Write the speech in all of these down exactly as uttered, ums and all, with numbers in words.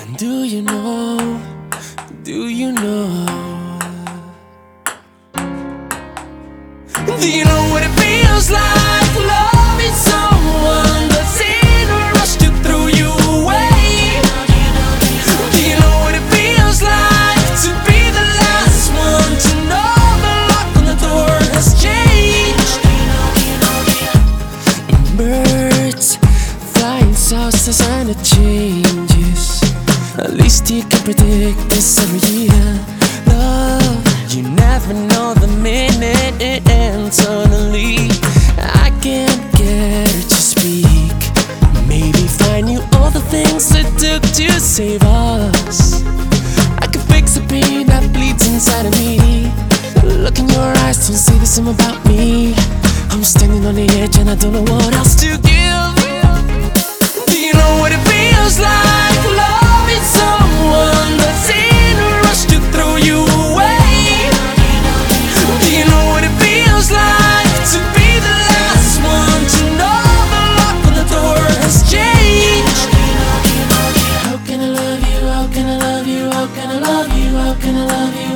Do you know, do you know, do you know what it feels like loving someone that's in a rush to throw you away? Do you know what it feels like to be the last one to know the lock on the door has changed? Birds flying south, the sign of changes. At least you can predict this every year. Love, you never know the minute it ends. Suddenly, I can't get her to speak. Maybe find you all the things it took to save us. I could fix the pain that bleeds inside of me. Look in your eyes, don't say the same about me. I'm standing on the edge and I don't know what else to give. Do you know what it feels like loving someone that's in a rush to throw you away? Do you know what it feels like to be the last one to know the lock on the door has changed? How can I love you, how can I love you, how can I love you, how can I love you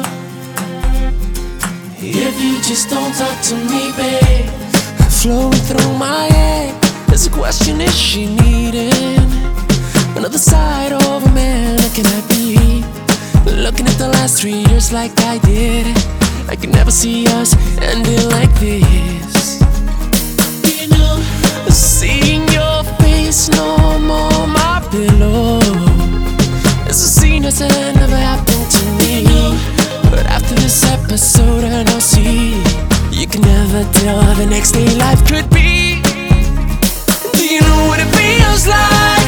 if you just don't talk to me, babe? Flowing through my head, there's a question, is she needing another side of a man? Or can I be looking at the last three years like I did? I could never see us ending like this. You know, seeing your face no more my pillow. It's a scene that's never happened to me. But after this episode and I'll see, you can never tell how the next day life could be. Do you know what it feels like